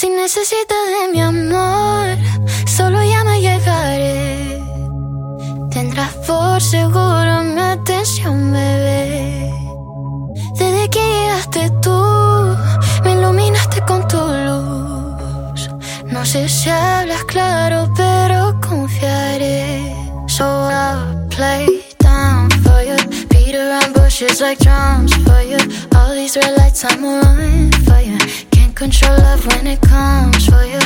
Si necesitas de mi amor, solo llama y llegaré. Tendrás por seguro mi atención, bebé. Desde que llegaste tú, me iluminaste con tu luz. No sé si hablas claro, pero confiaré. So I'll play down for you, beat around bushes like drums for you. All these red lights, I'm on for you. Can't control love when it comes for you,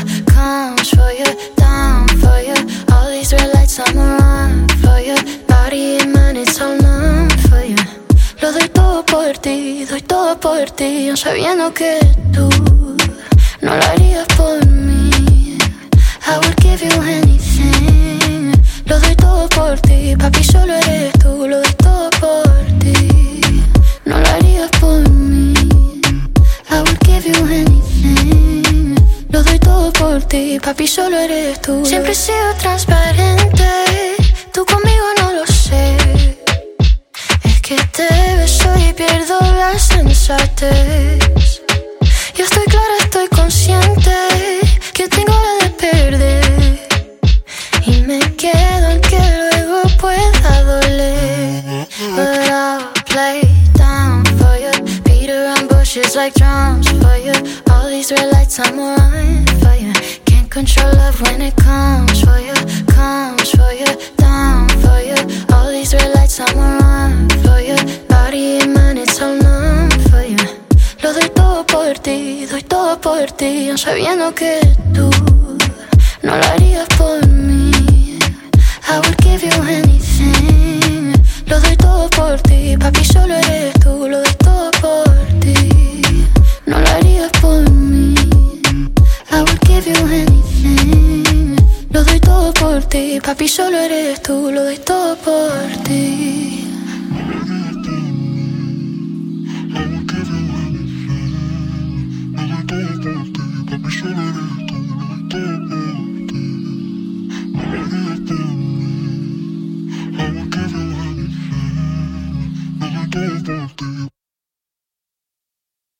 down for you. All these red lights, I'm on for you. Body and mind, it's all numb for you. Lo doy todo por ti, doy todo por ti, aun sabiendo que tú no lo harías por mí. I would give you anything. Lo doy todo por ti, papi, solo eres tú. Lo doy todo por ti, no lo harías por mí. I would give you anything. Lo doy todo por ti, papi, solo eres tú. Siempre he sido transparente, tú conmigo no lo sé. Es que te beso y pierdo la sensatez. Yo estoy clara, estoy consciente que tengo la de perder. Y me quedo en que luego pueda doler. But I'll play down for you, beat around bushes like drums for you. All these red lights, I'm on for you. Can't control love when it comes for you, down for you. All these red lights, I'm on for you. Body and mind, it's all numb for you. Lo doy todo por ti, doy todo por ti, aun sabiendo que tú no lo harías por mí. I would give you anything. Lo doy todo por ti, papi, solo eres tú. Lo doy todo por ti, no lo harías por mí. I would give you anything. Lo doy todo por ti, papi, solo eres tú. Lo doy todo por ti.